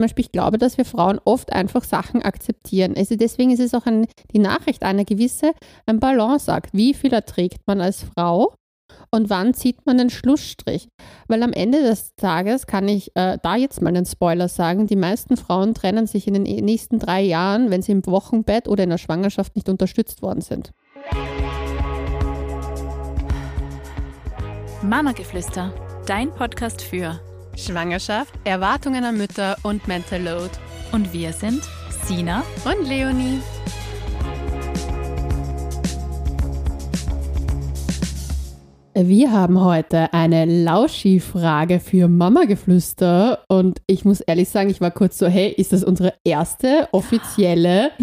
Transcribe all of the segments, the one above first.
Zum Beispiel, ich glaube, dass wir Frauen oft einfach Sachen akzeptieren. Also deswegen ist es auch die Nachricht eine gewisse Balance sagt. Wie viel erträgt man als Frau und wann zieht man den Schlussstrich? Weil am Ende des Tages kann ich da jetzt mal einen Spoiler sagen, die meisten Frauen trennen sich in den nächsten 3 Jahren, wenn sie im Wochenbett oder in der Schwangerschaft nicht unterstützt worden sind. Mamageflüster, dein Podcast für Schwangerschaft, Erwartungen an Mütter und Mental Load. Und wir sind Sina Und Leonie. Wir haben heute eine Lauschi-Frage für Mamageflüster und ich muss ehrlich sagen, ich war kurz so, hey, ist das unsere erste offizielle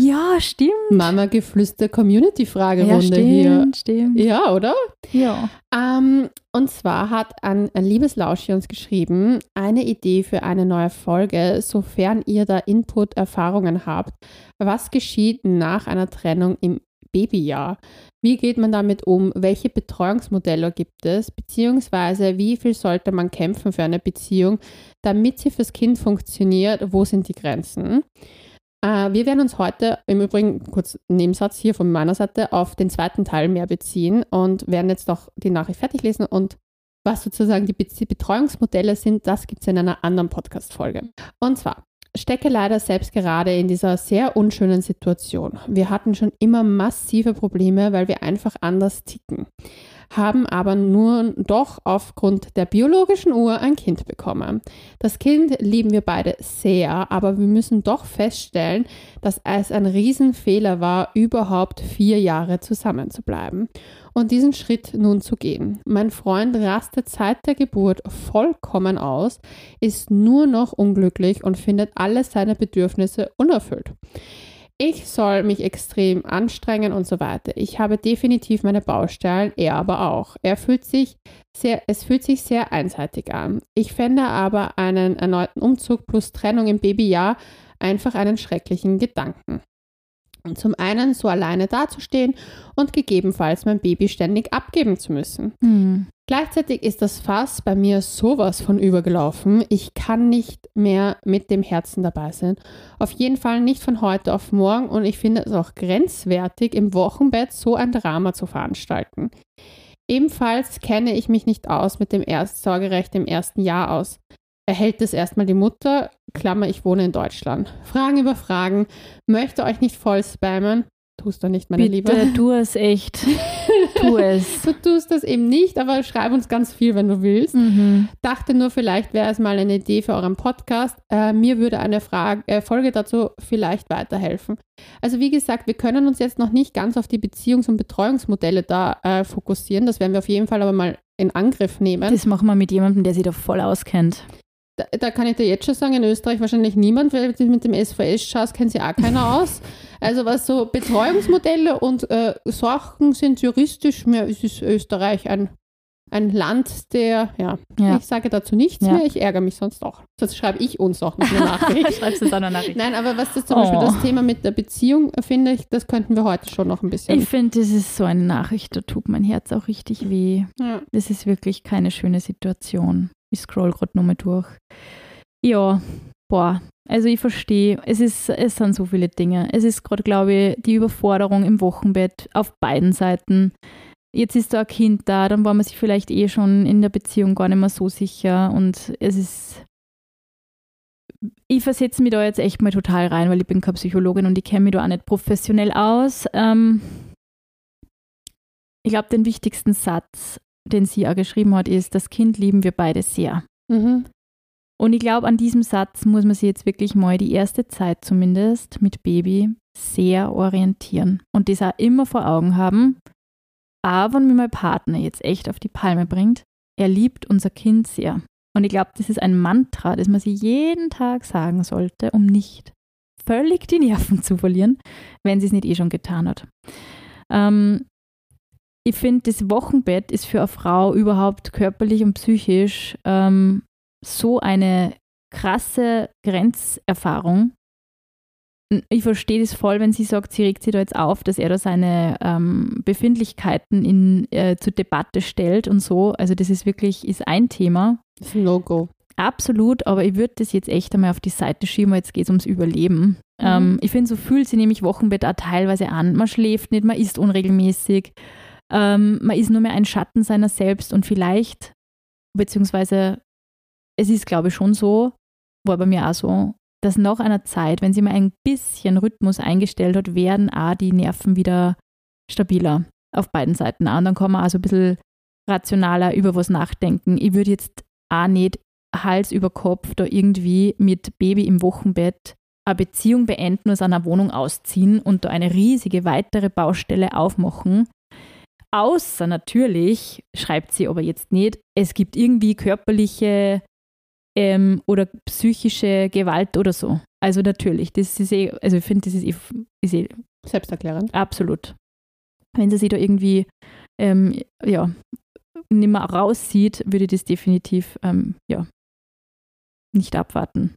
Mamageflüster-Community-Fragerunde hier? Stimmt. Ja, oder? Ja. Und zwar hat ein liebes Lauschi uns geschrieben, eine Idee für eine neue Folge, sofern ihr da Input, Erfahrungen habt. Was geschieht nach einer Trennung im Babyjahr? Wie geht man damit um? Welche Betreuungsmodelle gibt es? Beziehungsweise wie viel sollte man kämpfen für eine Beziehung, damit sie fürs Kind funktioniert? Wo sind die Grenzen? Wir werden uns heute, im Übrigen, kurz Nebensatz hier von meiner Seite, auf den zweiten Teil mehr beziehen und werden jetzt noch die Nachricht fertig lesen und was sozusagen die Betreuungsmodelle sind, das gibt es in einer anderen Podcast-Folge. Und zwar stecke leider selbst gerade in dieser sehr unschönen Situation. Wir hatten schon immer massive Probleme, weil wir einfach anders ticken, haben aber nur doch aufgrund der biologischen Uhr ein Kind bekommen. Das Kind lieben wir beide sehr, aber wir müssen doch feststellen, dass es ein Riesenfehler war, überhaupt 4 Jahre zusammen zu bleiben und diesen Schritt nun zu gehen. Mein Freund rastet seit der Geburt vollkommen aus, ist nur noch unglücklich und findet alle seine Bedürfnisse unerfüllt. Ich soll mich extrem anstrengen und so weiter. Ich habe definitiv meine Baustellen, er aber auch. Es fühlt sich sehr einseitig an. Ich fände aber einen erneuten Umzug plus Trennung im Babyjahr einfach einen schrecklichen Gedanken. Zum einen so alleine dazustehen und gegebenenfalls mein Baby ständig abgeben zu müssen. Gleichzeitig ist das Fass bei mir sowas von übergelaufen. Ich kann nicht mehr mit dem Herzen dabei sein. Auf jeden Fall nicht von heute auf morgen und ich finde es auch grenzwertig, im Wochenbett so ein Drama zu veranstalten. Ebenfalls kenne ich mich nicht aus mit dem Sorgerecht im ersten Jahr aus. Erhält es erstmal die Mutter, Klammer, ich wohne in Deutschland. Fragen über Fragen, möchte euch nicht voll spammen. Tust du nicht, meine Liebe. Bitte, tu es echt. Tu es. Du tust das eben nicht, aber schreib uns ganz viel, wenn du willst. Dachte nur, vielleicht wäre es mal eine Idee für euren Podcast. Mir würde eine Folge dazu vielleicht weiterhelfen. Also wie gesagt, wir können uns jetzt noch nicht ganz auf die Beziehungs- und Betreuungsmodelle da fokussieren. Das werden wir auf jeden Fall aber mal in Angriff nehmen. Das machen wir mit jemandem, der sich da voll auskennt. Da kann ich dir jetzt schon sagen, in Österreich wahrscheinlich niemand, weil mit dem SVS-Schatz kennt sich auch keiner aus. Also was so Betreuungsmodelle und Sachen sind juristisch, ist Österreich ein Land, der, ich sage dazu nichts mehr, ich ärgere mich sonst auch. Sonst schreibe ich uns auch noch eine Nachricht. Schreibst du es auch eine Nachricht? Nein, aber was das zum Beispiel das Thema mit der Beziehung, finde ich, das könnten wir heute schon noch ein bisschen. Ich finde, das ist so eine Nachricht, da tut mein Herz auch richtig weh. Ja. Das ist wirklich keine schöne Situation. Ich scroll gerade nochmal durch. Ja, also ich verstehe, es sind so viele Dinge. Es ist gerade, glaube ich, die Überforderung im Wochenbett auf beiden Seiten. Jetzt ist da ein Kind da, dann war man sich vielleicht schon in der Beziehung gar nicht mehr so sicher und ich versetze mich da jetzt echt mal total rein, weil ich bin keine Psychologin und ich kenne mich da auch nicht professionell aus. Ich glaube, den wichtigsten Satz, den sie auch geschrieben hat, ist, das Kind lieben wir beide sehr. Und ich glaube, an diesem Satz muss man sich jetzt wirklich mal die erste Zeit zumindest mit Baby sehr orientieren und das auch immer vor Augen haben. Aber wenn mir mein Partner jetzt echt auf die Palme bringt, er liebt unser Kind sehr. Und ich glaube, das ist ein Mantra, das man sich jeden Tag sagen sollte, um nicht völlig die Nerven zu verlieren, wenn sie es nicht schon getan hat. Ich finde, das Wochenbett ist für eine Frau überhaupt körperlich und psychisch so eine krasse Grenzerfahrung. Ich verstehe das voll, wenn sie sagt, sie regt sich da jetzt auf, dass er da seine Befindlichkeiten zur Debatte stellt und so. Also das ist ein Thema. Das ist ein No-Go. Absolut, aber ich würde das jetzt echt einmal auf die Seite schieben, weil jetzt geht es ums Überleben. Ich finde, so fühlt sich nämlich Wochenbett auch teilweise an. Man schläft nicht, man isst unregelmäßig, man ist nur mehr ein Schatten seiner selbst und vielleicht, beziehungsweise es ist, glaube ich, schon so, war bei mir auch so, dass nach einer Zeit, wenn sie mal ein bisschen Rhythmus eingestellt hat, werden auch die Nerven wieder stabiler auf beiden Seiten an. Dann kann man also ein bisschen rationaler über was nachdenken. Ich würde jetzt auch nicht Hals über Kopf da irgendwie mit Baby im Wochenbett eine Beziehung beenden, aus einer Wohnung ausziehen und da eine riesige weitere Baustelle aufmachen. Außer natürlich, schreibt sie aber jetzt nicht, es gibt irgendwie körperliche oder psychische Gewalt oder so. Also natürlich, das ist also ich finde, das ist selbsterklärend. Absolut. Wenn sie sich da irgendwie nicht mehr rauszieht, würde ich das definitiv nicht abwarten.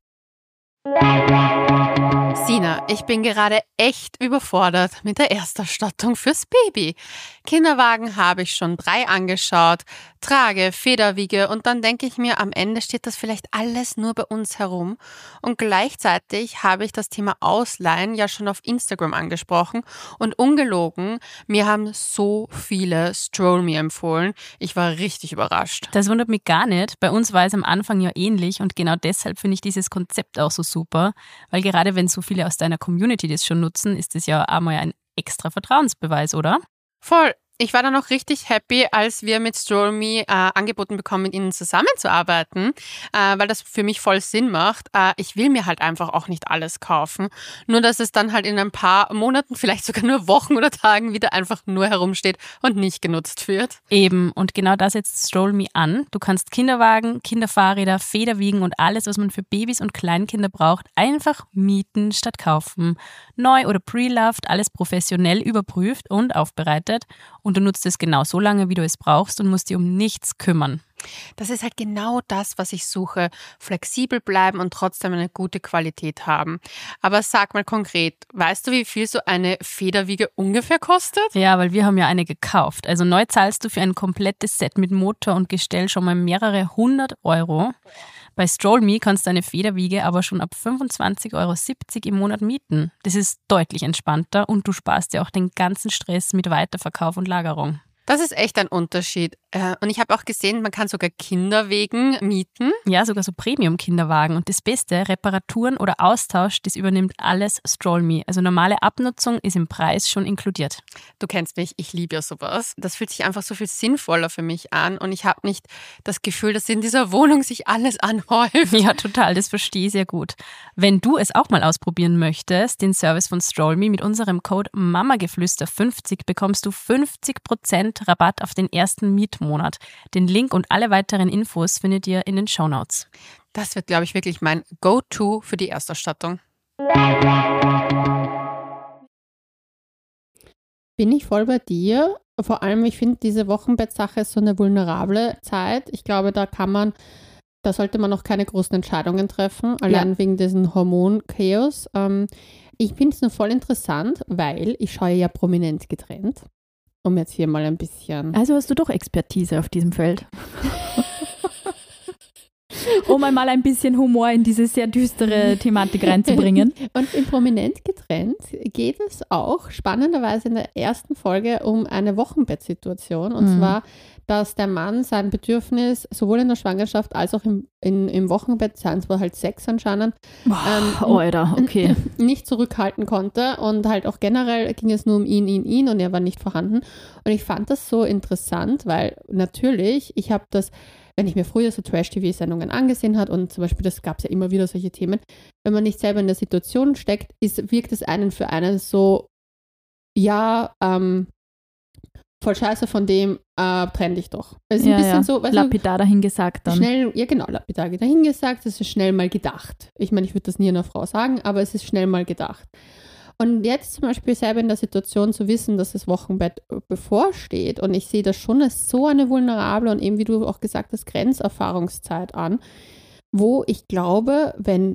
Sina, ich bin gerade echt überfordert mit der Erstausstattung fürs Baby. Kinderwagen habe ich schon 3 angeschaut, Trage, Federwiege und dann denke ich mir, am Ende steht das vielleicht alles nur bei uns herum. Und gleichzeitig habe ich das Thema Ausleihen ja schon auf Instagram angesprochen und ungelogen, mir haben so viele Stroll Me empfohlen. Ich war richtig überrascht. Das wundert mich gar nicht. Bei uns war es am Anfang ja ähnlich und genau deshalb finde ich dieses Konzept auch so super, weil gerade wenn so viele aus deiner Community das schon nutzen, ist das ja einmal ein extra Vertrauensbeweis, oder? Voll. Ich war dann auch richtig happy, als wir mit Stroll Me angeboten bekommen, mit ihnen zusammenzuarbeiten, weil das für mich voll Sinn macht. Ich will mir halt einfach auch nicht alles kaufen, nur dass es dann halt in ein paar Monaten, vielleicht sogar nur Wochen oder Tagen wieder einfach nur herumsteht und nicht genutzt wird. Eben, und genau das setzt Stroll Me an. Du kannst Kinderwagen, Kinderfahrräder, Federwiegen und alles, was man für Babys und Kleinkinder braucht, einfach mieten statt kaufen. Neu oder pre-loved, alles professionell überprüft und aufbereitet. Und du nutzt es genau so lange, wie du es brauchst und musst dich um nichts kümmern. Das ist halt genau das, was ich suche. Flexibel bleiben und trotzdem eine gute Qualität haben. Aber sag mal konkret, weißt du, wie viel so eine Federwiege ungefähr kostet? Ja, weil wir haben ja eine gekauft. Also neu zahlst du für ein komplettes Set mit Motor und Gestell schon mal mehrere 100 €. Bei Stroll Me kannst du eine Federwiege aber schon ab 25,70 € im Monat mieten. Das ist deutlich entspannter und du sparst dir auch den ganzen Stress mit Weiterverkauf und Lagerung. Das ist echt ein Unterschied. Und ich habe auch gesehen, man kann sogar Kinderwegen mieten. Ja, sogar so Premium-Kinderwagen. Und das Beste, Reparaturen oder Austausch, das übernimmt alles Stroll Me. Also normale Abnutzung ist im Preis schon inkludiert. Du kennst mich, ich liebe ja sowas. Das fühlt sich einfach so viel sinnvoller für mich an. Und ich habe nicht das Gefühl, dass in dieser Wohnung sich alles anhäuft. Ja, total, das verstehe ich sehr gut. Wenn du es auch mal ausprobieren möchtest, den Service von Stroll Me mit unserem Code MAMAGEFLÜSTER50 bekommst du 50% Rabatt auf den ersten Mietmonat. Den Link und alle weiteren Infos findet ihr in den Shownotes. Das wird, glaube ich, wirklich mein Go-To für die Erstausstattung. Bin ich voll bei dir. Vor allem, ich finde, diese Wochenbettsache ist so eine vulnerable Zeit. Ich glaube, da sollte man noch keine großen Entscheidungen treffen, allein wegen diesem Hormon-Chaos. Ich finde es nur voll interessant, weil ich schaue ja prominent getrennt. Um jetzt hier mal ein bisschen... Also hast du doch Expertise auf diesem Feld. Um einmal ein bisschen Humor in diese sehr düstere Thematik reinzubringen. Und in Prominent getrennt geht es auch spannenderweise in der ersten Folge um eine Wochenbettsituation. Und zwar, dass der Mann sein Bedürfnis sowohl in der Schwangerschaft als auch im Wochenbett, seien zwar halt Sex anscheinend, Alter, okay. nicht zurückhalten konnte. Und halt auch generell ging es nur um ihn und er war nicht vorhanden. Und ich fand das so interessant, weil natürlich, ich habe das... Wenn ich mir früher so Trash-TV-Sendungen angesehen habe und zum Beispiel, das gab es ja immer wieder solche Themen, wenn man nicht selber in der Situation steckt, wirkt es für einen so, voll scheiße von dem, trenn dich doch. Es ist ein bisschen so, weißt lapidar dahingesagt dann. Schnell, ja genau, lapidar dahingesagt, es ist schnell mal gedacht. Ich meine, ich würde das nie einer Frau sagen, aber es ist schnell mal gedacht. Und jetzt zum Beispiel selber in der Situation zu wissen, dass das Wochenbett bevorsteht und ich sehe das schon als so eine vulnerable und eben, wie du auch gesagt hast, Grenzerfahrungszeit an, wo ich glaube,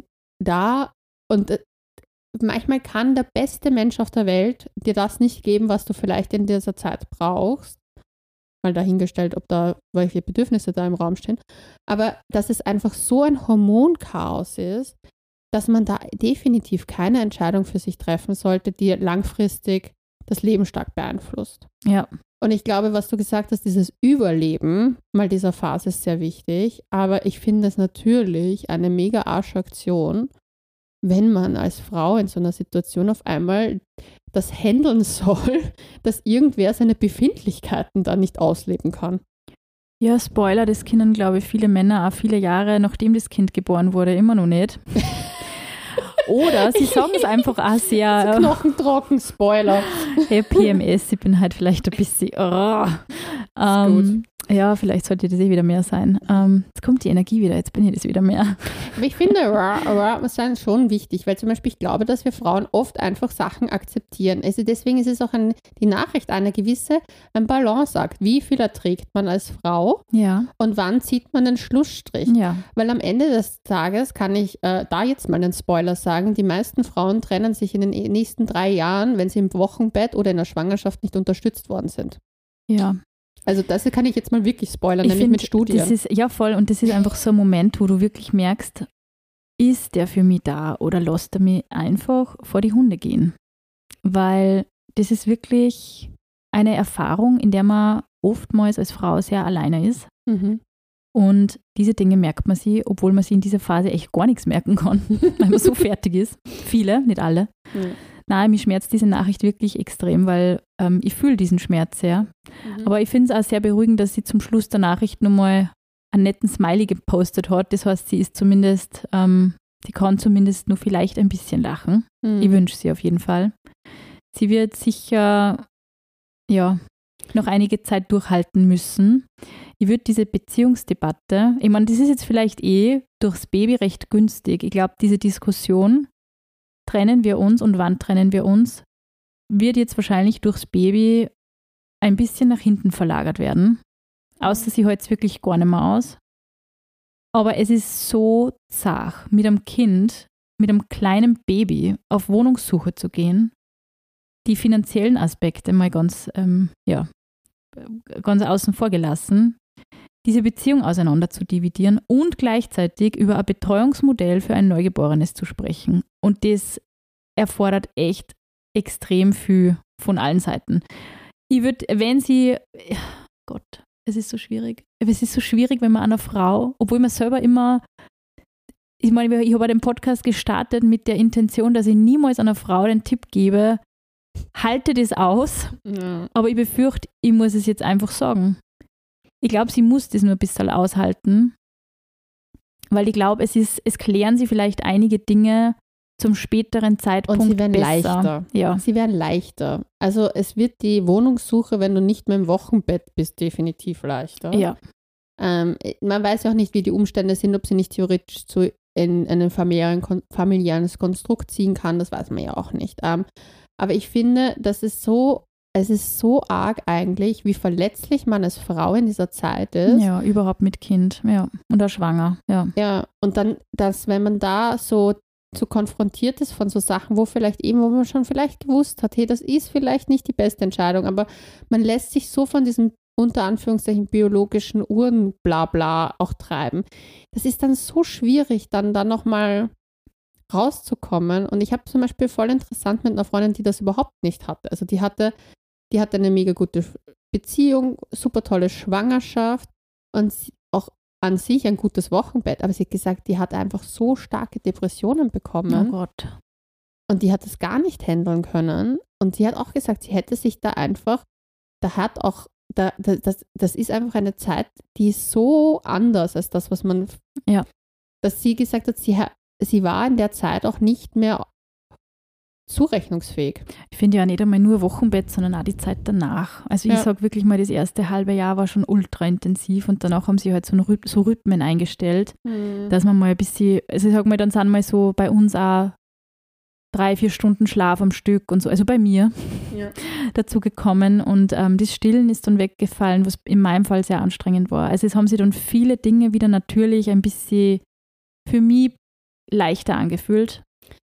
manchmal kann der beste Mensch auf der Welt dir das nicht geben, was du vielleicht in dieser Zeit brauchst, mal dahingestellt, ob da welche Bedürfnisse da im Raum stehen. Aber dass es einfach so ein Hormonchaos ist, dass man da definitiv keine Entscheidung für sich treffen sollte, die langfristig das Leben stark beeinflusst. Ja. Und ich glaube, was du gesagt hast, dieses Überleben mal dieser Phase ist sehr wichtig. Aber ich finde es natürlich eine mega arsche Aktion, wenn man als Frau in so einer Situation auf einmal das handeln soll, dass irgendwer seine Befindlichkeiten da nicht ausleben kann. Ja, Spoiler, das kennen, glaube ich, viele Männer auch viele Jahre, nachdem das Kind geboren wurde, immer noch nicht. Oder sie sagen es einfach auch sehr. So knochentrocken, Spoiler. Hey, PMS, ich bin halt vielleicht ein bisschen. Ja, vielleicht sollte das wieder mehr sein. Jetzt kommt die Energie wieder, jetzt bin ich das wieder mehr. Aber ich finde, sein schon wichtig, weil zum Beispiel ich glaube, dass wir Frauen oft einfach Sachen akzeptieren. Also deswegen ist es auch die Nachricht eine gewisse Balance sagt. Wie viel erträgt man als Frau und wann zieht man den Schlussstrich? Ja. Weil am Ende des Tages kann ich da jetzt mal einen Spoiler sagen, die meisten Frauen trennen sich in den nächsten 3 Jahren, wenn sie im Wochenbett oder in der Schwangerschaft nicht unterstützt worden sind. Ja. Also das kann ich jetzt mal wirklich spoilern, nämlich mit Studien. Das ist, ja, voll. Und das ist einfach so ein Moment, wo du wirklich merkst, ist der für mich da oder lässt er mich einfach vor die Hunde gehen? Weil das ist wirklich eine Erfahrung, in der man oftmals als Frau sehr alleine ist. Mhm. Und diese Dinge merkt man sie, obwohl man sie in dieser Phase echt gar nichts merken kann, weil man so fertig ist. Viele, nicht alle. Mhm. Nein, mich schmerzt diese Nachricht wirklich extrem, weil ich fühle diesen Schmerz sehr. Mhm. Aber ich finde es auch sehr beruhigend, dass sie zum Schluss der Nachricht nochmal einen netten Smiley gepostet hat. Das heißt, sie ist zumindest, die kann zumindest nur vielleicht ein bisschen lachen. Mhm. Ich wünsche sie auf jeden Fall. Sie wird sicher, noch einige Zeit durchhalten müssen. Ich würde diese Beziehungsdebatte, ich meine, das ist jetzt vielleicht durchs Baby recht günstig. Ich glaube, diese Diskussion, trennen wir uns und wann trennen wir uns, wird jetzt wahrscheinlich durchs Baby ein bisschen nach hinten verlagert werden. Außer sie hält es wirklich gar nicht mehr aus. Aber es ist so zart, mit einem Kind, mit einem kleinen Baby auf Wohnungssuche zu gehen, die finanziellen Aspekte mal ganz außen vor gelassen, diese Beziehung auseinander zu dividieren und gleichzeitig über ein Betreuungsmodell für ein Neugeborenes zu sprechen. Und das erfordert echt extrem viel von allen Seiten. Ich würde, es ist so schwierig. Es ist so schwierig, wenn man einer Frau, obwohl man selber immer, ich meine, ich habe den Podcast gestartet mit der Intention, dass ich niemals einer Frau den Tipp gebe, halte das aus, aber ich befürchte, ich muss es jetzt einfach sagen. Ich glaube, sie muss das nur ein bisschen aushalten, weil ich glaube, es klären sie vielleicht einige Dinge zum späteren Zeitpunkt und sie werden besser. Leichter. Ja. Sie werden leichter. Also es wird die Wohnungssuche, wenn du nicht mehr im Wochenbett bist, definitiv leichter. Ja. Man weiß ja auch nicht, wie die Umstände sind, ob sie nicht theoretisch in ein familiäres Konstrukt ziehen kann, das weiß man ja auch nicht. Aber ich finde, es ist so arg eigentlich, wie verletzlich man als Frau in dieser Zeit ist. Ja, überhaupt mit Kind, ja. Und auch schwanger, ja. Ja, und dann, wenn man da so konfrontiert ist von so Sachen, wo man schon vielleicht gewusst hat, hey, das ist vielleicht nicht die beste Entscheidung, aber man lässt sich so von diesem unter Anführungszeichen biologischen Uhren Blabla auch treiben. Das ist dann so schwierig, dann nochmal rauszukommen. Und ich habe zum Beispiel voll interessant mit einer Freundin, die das überhaupt nicht hatte. Also die hatte eine mega gute Beziehung, super tolle Schwangerschaft und auch an sich ein gutes Wochenbett. Aber sie hat gesagt, die hat einfach so starke Depressionen bekommen. Oh Gott. Und die hat es gar nicht handeln können. Und sie hat auch gesagt, sie hätte sich da einfach, das ist einfach eine Zeit, die ist so anders als das, was man, dass sie gesagt hat, sie war in der Zeit auch nicht mehr zurechnungsfähig. Ich finde ja nicht einmal nur Wochenbett, sondern auch die Zeit danach. Also ich sage wirklich mal, das erste halbe Jahr war schon ultra intensiv und danach haben sie halt so Rhythmen eingestellt, dass man mal ein bisschen, also ich sage mal, dann sind mal so bei uns auch 3-4 Stunden Schlaf am Stück und so, also bei mir dazu gekommen und das Stillen ist dann weggefallen, was in meinem Fall sehr anstrengend war. Also es haben sich dann viele Dinge wieder natürlich ein bisschen für mich leichter angefühlt.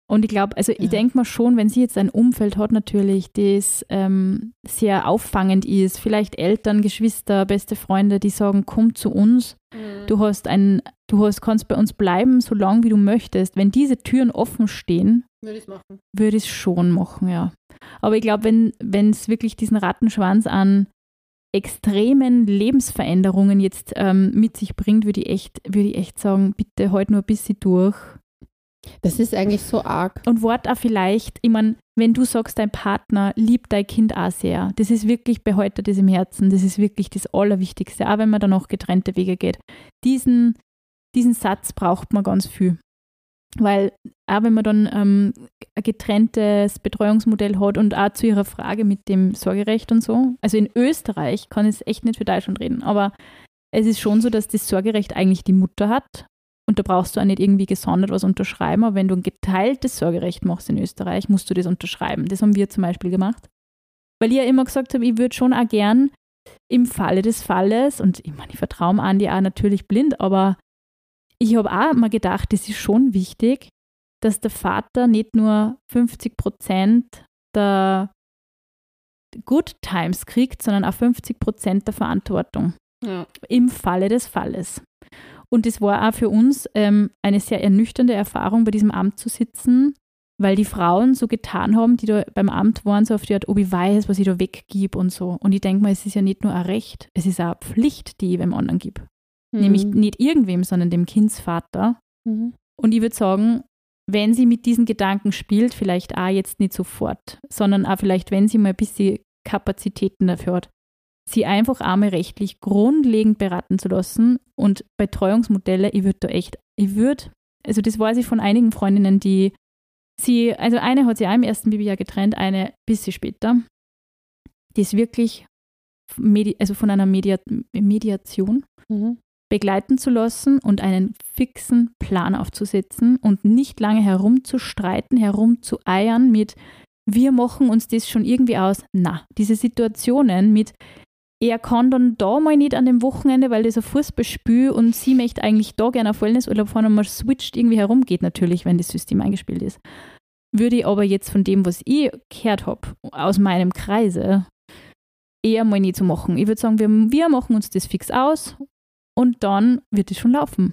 Und ich glaube, also ich denke mal schon, wenn sie jetzt ein Umfeld hat natürlich, das sehr auffangend ist, vielleicht Eltern, Geschwister, beste Freunde, die sagen, komm zu uns, du kannst bei uns bleiben, so lange wie du möchtest. Wenn diese Türen offen stehen, würde ich es schon machen, ja. Aber ich glaube, wenn es wirklich diesen Rattenschwanz an extremen Lebensveränderungen jetzt mit sich bringt, würde ich echt sagen, bitte halt nur ein bisschen durch. Das ist eigentlich so arg. Und Wort auch vielleicht, ich meine, wenn du sagst, dein Partner liebt dein Kind auch sehr, das ist wirklich, behält das im Herzen, das ist wirklich das Allerwichtigste, auch wenn man dann noch getrennte Wege geht. Diesen Satz braucht man ganz viel. Weil auch wenn man dann ein getrenntes Betreuungsmodell hat und auch zu ihrer Frage mit dem Sorgerecht und so, also in Österreich kann ich echt nicht für Deutschland reden, aber es ist schon so, dass das Sorgerecht eigentlich die Mutter hat. Und da brauchst du auch nicht irgendwie gesondert was unterschreiben, aber wenn du ein geteiltes Sorgerecht machst in Österreich, musst du das unterschreiben. Das haben wir zum Beispiel gemacht. Weil ich ja immer gesagt habe, ich würde schon auch gern im Falle des Falles, und ich meine, ich vertraue Andi auch natürlich blind, aber ich habe auch mal gedacht, das ist schon wichtig, dass der Vater nicht nur 50% der Good Times kriegt, sondern auch 50% der Verantwortung. Ja. Im Falle des Falles. Und es war auch für uns eine sehr ernüchternde Erfahrung, bei diesem Amt zu sitzen, weil die Frauen so getan haben, die da beim Amt waren, so auf die Art, ob ich weiß, was ich da weggebe und so. Und ich denke mal, es ist ja nicht nur ein Recht, es ist auch eine Pflicht, die ich beim anderen gebe. Nämlich nicht irgendwem, sondern dem Kindsvater. Und ich würde sagen, wenn sie mit diesen Gedanken spielt, vielleicht auch jetzt nicht sofort, sondern auch vielleicht, wenn sie mal ein bisschen Kapazitäten dafür hat, sie einfach einmal rechtlich grundlegend beraten zu lassen. Und Betreuungsmodelle, also das weiß ich von einigen Freundinnen, also eine hat sich auch im ersten Babyjahr getrennt, eine ein bisschen später, die ist wirklich von einer Mediation begleiten zu lassen und einen fixen Plan aufzusetzen und nicht lange herumzustreiten, herumzueiern mit, wir machen uns das schon irgendwie aus. Na, diese Situationen mit, er kann dann da mal nicht an dem Wochenende, weil das ein Fußballspiel und sie möchte eigentlich da gerne auf Wellnessurlaub fahren und man switcht irgendwie herum, geht natürlich, wenn das System eingespielt ist. Würde ich aber jetzt von dem, was ich gehört habe, aus meinem Kreise, eher mal nicht so machen. Ich würde sagen, wir machen uns das fix aus und dann wird es schon laufen.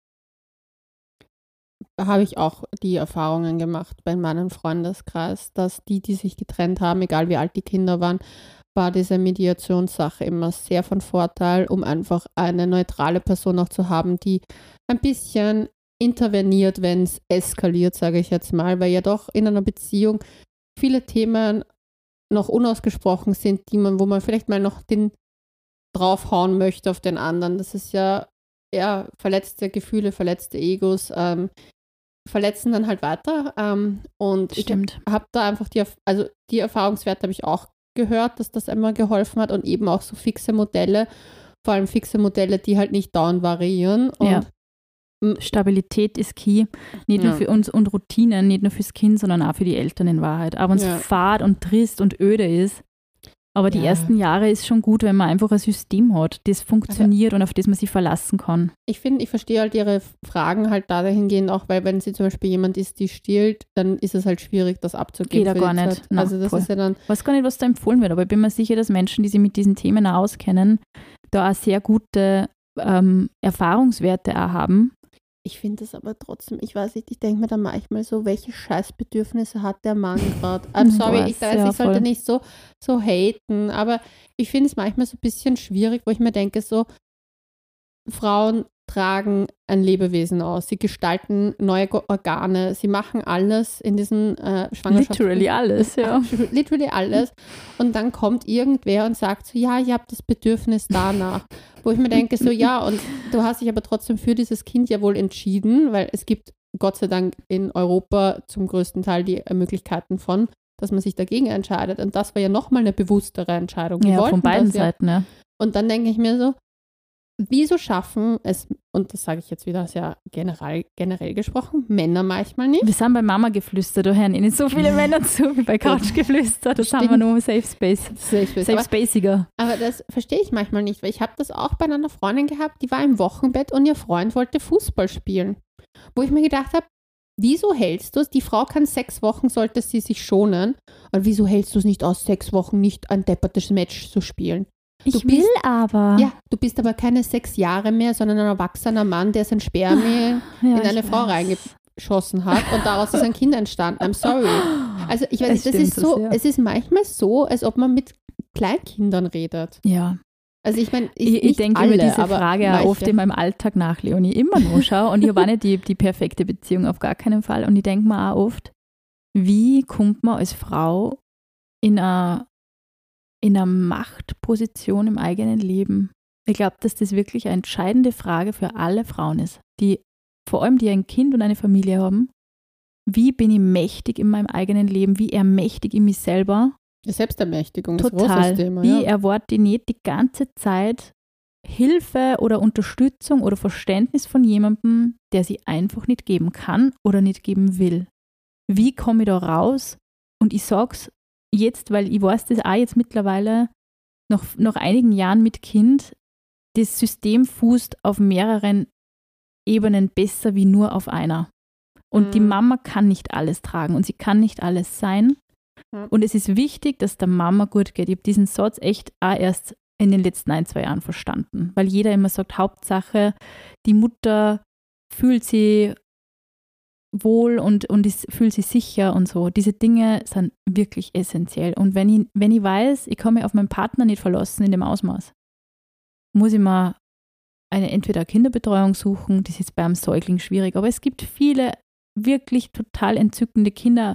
Da habe ich auch die Erfahrungen gemacht bei meinem Freundeskreis, dass die sich getrennt haben, egal wie alt die Kinder waren, war diese Mediationssache immer sehr von Vorteil, um einfach eine neutrale Person auch zu haben, die ein bisschen interveniert, wenn es eskaliert, sage ich jetzt mal, weil ja doch in einer Beziehung viele Themen noch unausgesprochen sind, wo man vielleicht mal noch den draufhauen möchte auf den anderen. Das ist ja eher verletzte Gefühle, verletzte Egos, verletzen dann halt weiter. Und Stimmt. Ich habe da einfach die Erfahrungswerte habe ich auch gehört, dass das immer geholfen hat und eben auch so fixe Modelle, vor allem fixe Modelle, die halt nicht dauernd variieren. Und ja. Stabilität ist key, nicht nur für uns und Routinen, nicht nur fürs Kind, sondern auch für die Eltern in Wahrheit. Aber wenn es fad und trist und öde ist, aber die ersten Jahre ist schon gut, wenn man einfach ein System hat, das funktioniert und auf das man sich verlassen kann. Ich verstehe halt ihre Fragen halt dahingehend auch, weil wenn sie zum Beispiel jemand ist, die stillt, dann ist es halt schwierig, das abzugeben. Geht ja gar nicht. Nein, also das ist ja dann... Ich weiß gar nicht, was da empfohlen wird, aber ich bin mir sicher, dass Menschen, die sich mit diesen Themen auch auskennen, da auch sehr gute Erfahrungswerte auch haben. Ich finde es aber trotzdem, ich weiß nicht, ich denke mir dann manchmal so, welche Scheißbedürfnisse hat der Mann gerade? I'm sorry, ich sollte nicht so haten, aber ich finde es manchmal so ein bisschen schwierig, wo ich mir denke, so Frauen tragen ein Lebewesen aus, sie gestalten neue Organe, sie machen alles in diesen Schwangerschafts... Literally alles, ja. Literally alles. Und dann kommt irgendwer und sagt so, ja, ich habe das Bedürfnis danach. Wo ich mir denke, so ja, und du hast dich aber trotzdem für dieses Kind ja wohl entschieden, weil es gibt Gott sei Dank in Europa zum größten Teil die Möglichkeiten von, dass man sich dagegen entscheidet. Und das war ja nochmal eine bewusstere Entscheidung. Ja, von beiden Seiten, ja. Und dann denke ich mir so, wieso schaffen es, und das sage ich jetzt wieder sehr generell gesprochen, Männer manchmal nicht? Wir sind bei Mama-Geflüster, da hören nicht so viele Männer zu wie bei Couch-Geflüster. Das haben wir nur Safe Space. Safe Spaciger. Aber das verstehe ich manchmal nicht, weil ich habe das auch bei einer Freundin gehabt, die war im Wochenbett und ihr Freund wollte Fußball spielen. Wo ich mir gedacht habe, Wieso hältst du es? Die Frau kann 6 Wochen, sollte sie sich schonen. Und wieso hältst du es nicht aus, 6 Wochen nicht ein deppertes Match zu spielen? Ich will aber. Ja, du bist aber keine 6 Jahre mehr, sondern ein erwachsener Mann, der sein Spermien in eine Frau reingeschossen hat und daraus ist ein Kind entstanden. I'm sorry. Also ich weiß nicht, das ist so, es ist manchmal so, als ob man mit Kleinkindern redet. Ja. Also ich meine, ich denke alle, über diese Frage auch oft in meinem Alltag nach, Leonie, immer nur schaue und ich habe auch nicht die perfekte Beziehung, auf gar keinen Fall. Und ich denke mir auch oft, wie kommt man als Frau in einer Machtposition im eigenen Leben? Ich glaube, dass das wirklich eine entscheidende Frage für alle Frauen ist, vor allem die ein Kind und eine Familie haben. Wie bin ich mächtig in meinem eigenen Leben? Wie ermächtige ich mich selber? Selbstermächtigung ist ein großes Thema. Wie erwarte ich nicht die ganze Zeit Hilfe oder Unterstützung oder Verständnis von jemandem, der sie einfach nicht geben kann oder nicht geben will? Wie komme ich da raus? Und ich sage es jetzt, weil ich weiß das auch jetzt mittlerweile, nach einigen Jahren mit Kind, das System fußt auf mehreren Ebenen besser wie nur auf einer. Und die Mama kann nicht alles tragen und sie kann nicht alles sein. Und es ist wichtig, dass der Mama gut geht. Ich habe diesen Satz echt auch erst in den letzten 1-2 Jahren verstanden. Weil jeder immer sagt, Hauptsache, die Mutter fühlt sie wohl und fühlt sich sicher und so. Diese Dinge sind wirklich essentiell. Und wenn ich weiß, ich kann mich auf meinen Partner nicht verlassen in dem Ausmaß, muss ich mir entweder eine Kinderbetreuung suchen, das ist jetzt bei einem Säugling schwierig, aber es gibt viele wirklich total entzückende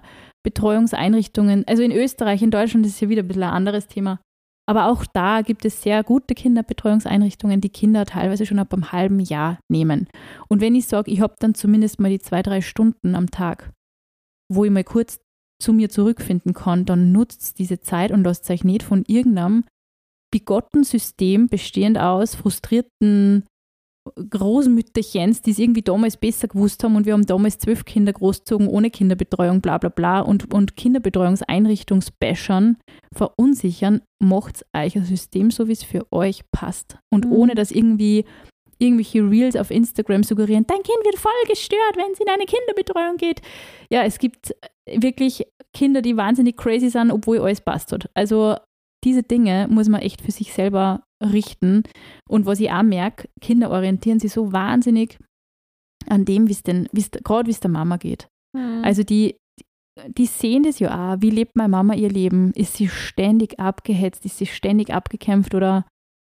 Kinderbetreuungseinrichtungen. Also in Österreich, in Deutschland ist es ja wieder ein bisschen ein anderes Thema. Aber auch da gibt es sehr gute Kinderbetreuungseinrichtungen, die Kinder teilweise schon ab einem halben Jahr nehmen. Und wenn ich sage, ich habe dann zumindest mal die 2-3 Stunden am Tag, wo ich mal kurz zu mir zurückfinden kann, dann nutzt diese Zeit und lasst euch nicht von irgendeinem bigotten System bestehend aus frustrierten Großmütterchens, die es irgendwie damals besser gewusst haben und wir haben damals 12 Kinder großgezogen ohne Kinderbetreuung, bla bla bla und Kinderbetreuungseinrichtungsbashern verunsichern, macht euch ein System so, wie es für euch passt. Und ohne dass irgendwelche Reels auf Instagram suggerieren, dein Kind wird voll gestört, wenn es in eine Kinderbetreuung geht. Ja, es gibt wirklich Kinder, die wahnsinnig crazy sind, obwohl alles passt hat. Also diese Dinge muss man echt für sich selber richten. Und was ich auch merke, Kinder orientieren sich so wahnsinnig an dem, gerade wie es der Mama geht. Also die sehen das ja auch. Wie lebt meine Mama ihr Leben? Ist sie ständig abgehetzt? Ist sie ständig abgekämpft? Oder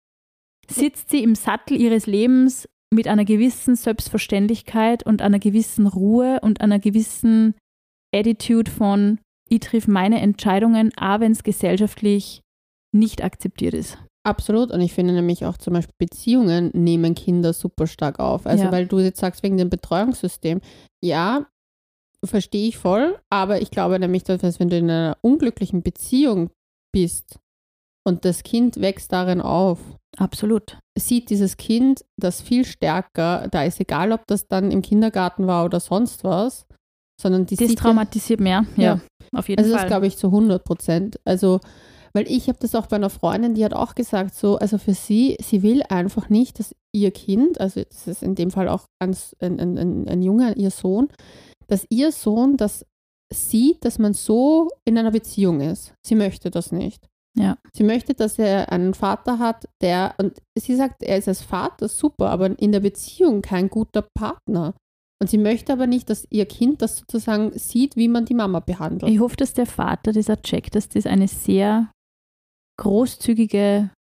sitzt sie im Sattel ihres Lebens mit einer gewissen Selbstverständlichkeit und einer gewissen Ruhe und einer gewissen Attitude von, ich triff meine Entscheidungen, auch wenn es gesellschaftlich nicht akzeptiert ist. Absolut. Und ich finde nämlich auch zum Beispiel Beziehungen nehmen Kinder super stark auf. Also weil du jetzt sagst, wegen dem Betreuungssystem. Ja, verstehe ich voll. Aber ich glaube nämlich, dass wenn du in einer unglücklichen Beziehung bist und das Kind wächst darin auf. Absolut. Sieht dieses Kind das viel stärker, da ist egal, ob das dann im Kindergarten war oder sonst was, sondern das traumatisiert mehr. Ja, auf jeden Fall. Also das glaube ich zu 100%. Also weil ich habe das auch bei einer Freundin, die hat auch gesagt, so, also für sie will einfach nicht, dass ihr Kind, also das ist in dem Fall auch ein Junge, ihr Sohn, dass ihr Sohn das sieht, dass man so in einer Beziehung ist. Sie möchte das nicht. Ja. Sie möchte, dass er einen Vater hat, und sie sagt, er ist als Vater super, aber in der Beziehung kein guter Partner. Und sie möchte aber nicht, dass ihr Kind das sozusagen sieht, wie man die Mama behandelt. Ich hoffe, dass der Vater das auch checkt, dass das eine sehr großzügige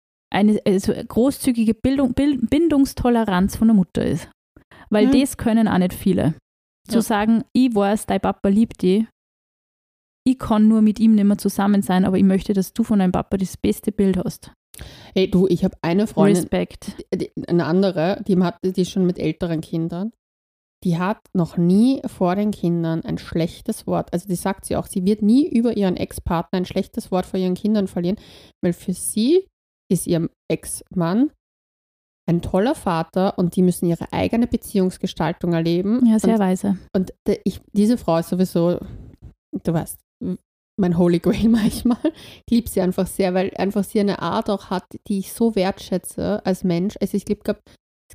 Bindungstoleranz von der Mutter ist. Weil das können auch nicht viele. Zu sagen, ich weiß, dein Papa liebt dich, ich kann nur mit ihm nicht mehr zusammen sein, aber ich möchte, dass du von deinem Papa das beste Bild hast. Hey du, ich habe eine Freundin, Respekt. Eine andere, die ist schon mit älteren Kindern, die hat noch nie vor den Kindern ein schlechtes Wort, also die sagt sie auch, sie wird nie über ihren Ex-Partner ein schlechtes Wort vor ihren Kindern verlieren, weil für sie ist ihr Ex-Mann ein toller Vater und die müssen ihre eigene Beziehungsgestaltung erleben. Ja, sehr weise. Und diese Frau ist sowieso, du weißt, mein Holy Grail manchmal. Ich liebe sie einfach sehr, weil einfach sie eine Art auch hat, die ich so wertschätze als Mensch. Also ich glaube, es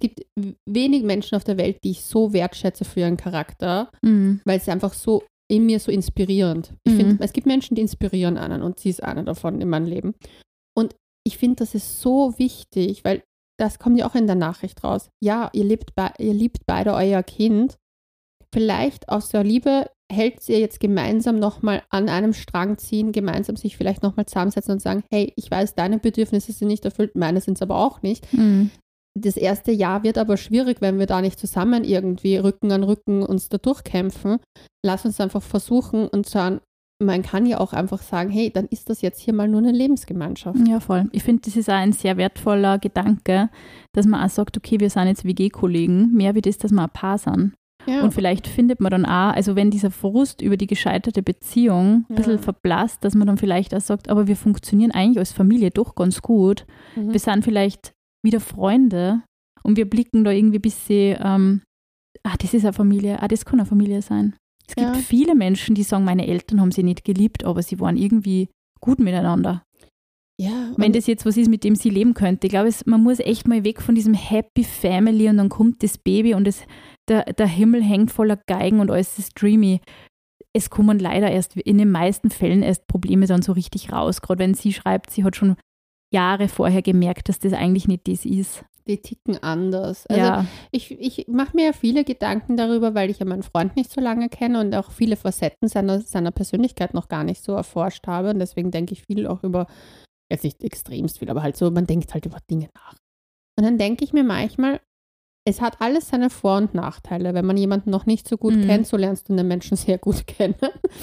gibt wenig Menschen auf der Welt, die ich so wertschätze für ihren Charakter, weil sie einfach so in mir so inspirierend. Ich finde, es gibt Menschen, die inspirieren einen und sie ist eine davon in meinem Leben. Und ich finde, das ist so wichtig, weil das kommt ja auch in der Nachricht raus. Ja, ihr liebt beide euer Kind. Vielleicht aus der Liebe hält ihr jetzt gemeinsam nochmal an einem Strang ziehen, gemeinsam sich vielleicht nochmal zusammensetzen und sagen, hey, ich weiß, deine Bedürfnisse sind nicht erfüllt, meine sind es aber auch nicht. Das erste Jahr wird aber schwierig, wenn wir da nicht zusammen irgendwie Rücken an Rücken uns da durchkämpfen. Lass uns einfach versuchen und sagen, man kann ja auch einfach sagen, hey, dann ist das jetzt hier mal nur eine Lebensgemeinschaft. Ja, voll. Ich finde, das ist auch ein sehr wertvoller Gedanke, dass man auch sagt, okay, wir sind jetzt WG-Kollegen, mehr wie das, dass wir ein Paar sind. Ja. Und vielleicht findet man dann auch, also wenn dieser Frust über die gescheiterte Beziehung ein bisschen verblasst, dass man dann vielleicht auch sagt, aber wir funktionieren eigentlich als Familie doch ganz gut. Wir sind vielleicht wieder Freunde und wir blicken da irgendwie ein bisschen, das ist eine Familie, das kann eine Familie sein. Es gibt viele Menschen, die sagen, meine Eltern haben sie nicht geliebt, aber sie waren irgendwie gut miteinander. Ja, wenn das jetzt was ist, mit dem sie leben könnte. Ich glaube, man muss echt mal weg von diesem Happy Family und dann kommt das Baby und der Himmel hängt voller Geigen und alles ist dreamy. Es kommen leider erst in den meisten Fällen erst Probleme dann so richtig raus. Gerade wenn sie schreibt, sie hat schon Jahre vorher gemerkt, dass das eigentlich nicht das ist. Die ticken anders. Also ich mache mir ja viele Gedanken darüber, weil ich ja meinen Freund nicht so lange kenne und auch viele Facetten seiner Persönlichkeit noch gar nicht so erforscht habe. Und deswegen denke ich viel auch über, jetzt nicht extremst viel, aber halt so, man denkt halt über Dinge nach. Und dann denke ich mir manchmal, es hat alles seine Vor- und Nachteile. Wenn man jemanden noch nicht so gut kennt, so lernst du einen Menschen sehr gut kennen.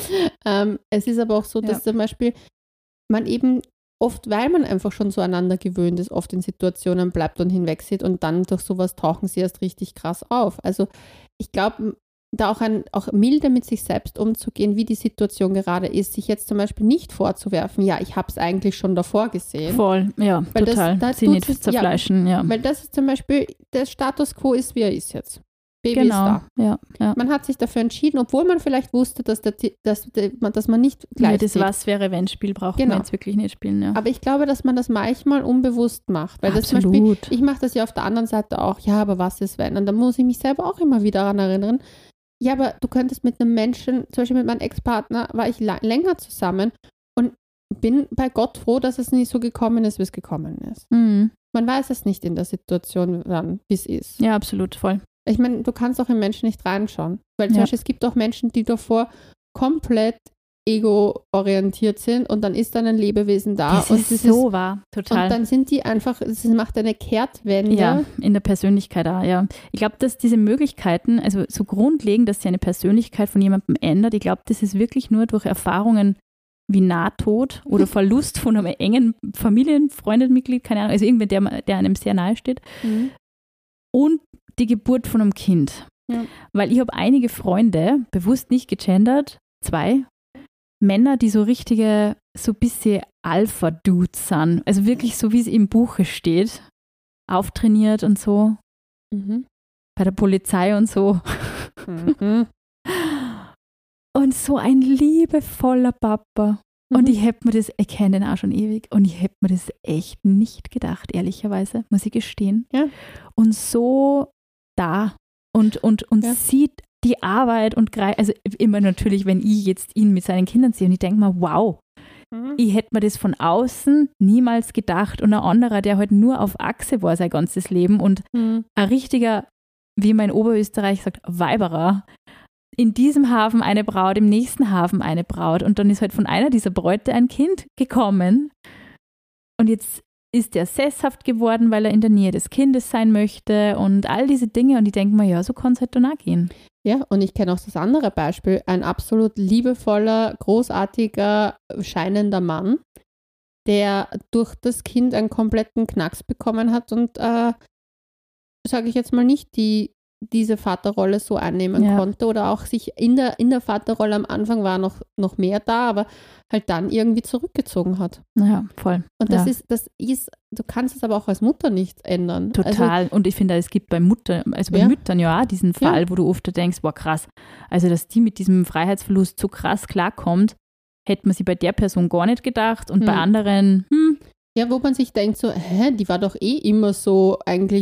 Es ist aber auch so, dass zum Beispiel man eben oft, weil man einfach schon so aneinander gewöhnt ist, oft in Situationen bleibt und hinwegsieht und dann durch sowas tauchen sie erst richtig krass auf. Also ich glaube, da auch milde mit sich selbst umzugehen, wie die Situation gerade ist, sich jetzt zum Beispiel nicht vorzuwerfen, ja, ich habe es eigentlich schon davor gesehen. Voll, ja, weil total. Sie nicht zerfleischen, ja. Weil das ist zum Beispiel, der Status quo ist, wie er ist jetzt. Baby ist da. Ja. Man hat sich dafür entschieden, obwohl man vielleicht wusste, dass man nicht gleich das Was-wäre-wenn-Spiel braucht man jetzt wirklich nicht spielen. Ja. Aber ich glaube, dass man das manchmal unbewusst macht. Weil das zum Beispiel, ich mache das ja auf der anderen Seite auch, ja, aber was ist wenn? Und dann muss ich mich selber auch immer wieder daran erinnern, ja, aber du könntest mit einem Menschen, zum Beispiel mit meinem Ex-Partner, war ich länger zusammen und bin bei Gott froh, dass es nicht so gekommen ist, wie es gekommen ist. Man weiß es nicht in der Situation dann, wie es ist. Ja, absolut, voll. Ich meine, du kannst auch in Menschen nicht reinschauen. Weil zum Beispiel, es gibt auch Menschen, die davor komplett ego-orientiert sind und dann ist dann ein Lebewesen da. Das ist so wahr, total. Und dann sind die einfach, es macht eine Kehrtwende. Ja, in der Persönlichkeit auch, ja. Ich glaube, dass diese Möglichkeiten, also so grundlegend, dass sich eine Persönlichkeit von jemandem ändert, ich glaube, das ist wirklich nur durch Erfahrungen wie Nahtod oder Verlust von einem engen Familienfreundesmitglied, keine Ahnung, also irgendwer, der einem sehr nahe steht. Und die Geburt von einem Kind. Ja. Weil ich habe einige Freunde, bewusst nicht gegendert, 2 Männer, die so richtige, so ein bisschen Alpha-Dudes sind. Also wirklich so, wie es im Buche steht. Auftrainiert und so. Bei der Polizei und so. Und so ein liebevoller Papa. Und ich kenne den auch schon ewig, und ich hätte mir das echt nicht gedacht, ehrlicherweise, muss ich gestehen. Ja. Und so da und sieht die Arbeit und also immer natürlich, wenn ich jetzt ihn mit seinen Kindern sehe und ich denke mir, wow, ich hätte mir das von außen niemals gedacht, und ein anderer, der halt nur auf Achse war sein ganzes Leben und ein richtiger, wie man in Oberösterreich sagt, Weiberer, in diesem Hafen eine Braut, im nächsten Hafen eine Braut, und dann ist halt von einer dieser Bräute ein Kind gekommen und jetzt ist er sesshaft geworden, weil er in der Nähe des Kindes sein möchte und all diese Dinge, und ich denke mir, ja, so kann es halt dann auch gehen. Ja, und ich kenne auch das andere Beispiel, ein absolut liebevoller, großartiger, scheinender Mann, der durch das Kind einen kompletten Knacks bekommen hat und, sage ich jetzt mal, nicht diese Vaterrolle so annehmen konnte oder auch sich in der Vaterrolle am Anfang war noch mehr da, aber halt dann irgendwie zurückgezogen hat. Ja, voll. Und das ist, du kannst es aber auch als Mutter nicht ändern. Total. Also, und ich finde, es gibt bei Müttern ja auch diesen Fall, wo du oft denkst, boah, krass, also dass die mit diesem Freiheitsverlust so krass klarkommt, hätte man sich bei der Person gar nicht gedacht, und bei anderen, Ja, wo man sich denkt so, die war doch immer so eigentlich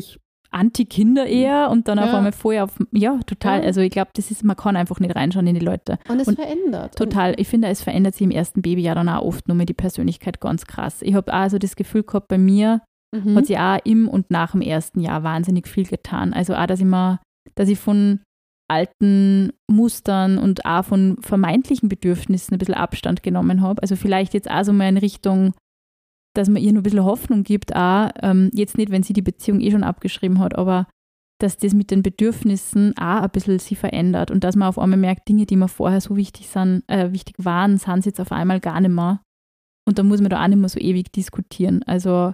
Anti-Kinder eher und dann auf einmal vorher auf, total, also ich glaube, man kann einfach nicht reinschauen in die Leute. Und es verändert. Total, ich finde, es verändert sich im ersten Babyjahr dann auch oft nur mal die Persönlichkeit ganz krass. Ich habe auch so das Gefühl gehabt, bei mir hat sich auch im und nach dem ersten Jahr wahnsinnig viel getan. Also auch, dass ich von alten Mustern und auch von vermeintlichen Bedürfnissen ein bisschen Abstand genommen habe. Also vielleicht jetzt auch so mal in Richtung, dass man ihr nur ein bisschen Hoffnung gibt, auch jetzt nicht, wenn sie die Beziehung schon abgeschrieben hat, aber dass das mit den Bedürfnissen auch ein bisschen sie verändert und dass man auf einmal merkt, Dinge, die mir vorher so wichtig waren, sind sie jetzt auf einmal gar nicht mehr. Und da muss man da auch nicht mehr so ewig diskutieren. Also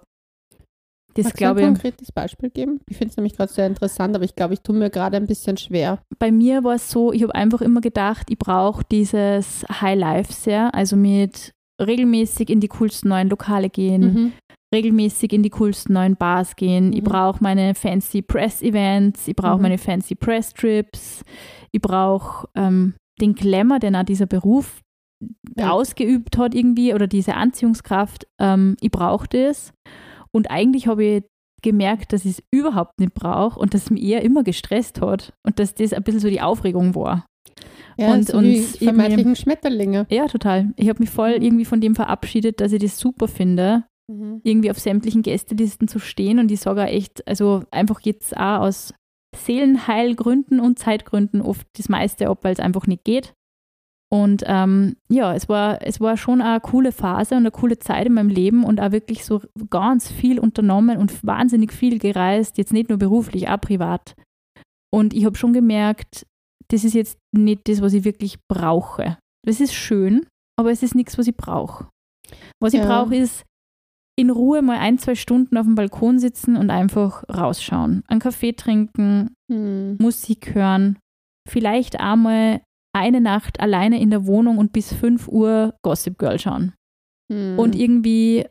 das glaube ich. Kannst du ein konkretes Beispiel geben? Ich finde es nämlich gerade sehr interessant, aber ich glaube, ich tue mir gerade ein bisschen schwer. Bei mir war es so, ich habe einfach immer gedacht, ich brauche dieses High Life sehr, also mit regelmäßig in die coolsten neuen Lokale gehen, regelmäßig in die coolsten neuen Bars gehen. Ich brauche meine fancy Press-Events, ich brauche meine fancy Press-Trips, ich brauche den Glamour, den auch dieser Beruf ausgeübt hat irgendwie oder diese Anziehungskraft. Ich brauche das. Und eigentlich habe ich gemerkt, dass ich es überhaupt nicht brauche und dass es mich eher immer gestresst hat und dass das ein bisschen so die Aufregung war. Ja, und die vermeintlichen Schmetterlinge. Ja, total. Ich habe mich voll irgendwie von dem verabschiedet, dass ich das super finde, irgendwie auf sämtlichen Gästelisten zu stehen. Und ich sage auch echt, also einfach jetzt auch aus Seelenheilgründen und Zeitgründen oft das meiste ab, weil es einfach nicht geht. Und es war schon eine coole Phase und eine coole Zeit in meinem Leben und auch wirklich so ganz viel unternommen und wahnsinnig viel gereist, jetzt nicht nur beruflich, auch privat. Und ich habe schon gemerkt, das ist jetzt nicht das, was ich wirklich brauche. Das ist schön, aber es ist nichts, was ich brauche. Was ich brauche, ist in Ruhe mal 1-2 Stunden auf dem Balkon sitzen und einfach rausschauen. Einen Kaffee trinken, Musik hören, vielleicht einmal eine Nacht alleine in der Wohnung und bis 5 Uhr Gossip Girl schauen. Und irgendwie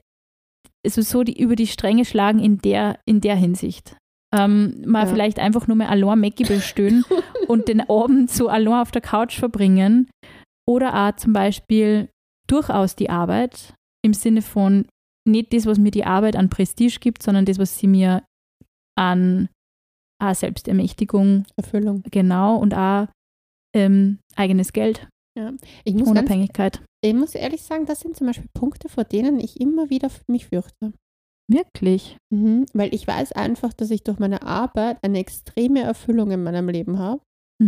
so über die Stränge schlagen in der Hinsicht. Vielleicht einfach nur mal allein Mäcki bestellen und den Abend so allein auf der Couch verbringen. Oder auch zum Beispiel durchaus die Arbeit im Sinne von nicht das, was mir die Arbeit an Prestige gibt, sondern das, was sie mir an Selbstermächtigung, Erfüllung. Genau, und auch eigenes Geld, Unabhängigkeit. Ich muss ehrlich sagen, das sind zum Beispiel Punkte, vor denen ich immer wieder mich fürchte. Wirklich? Weil ich weiß einfach, dass ich durch meine Arbeit eine extreme Erfüllung in meinem Leben habe.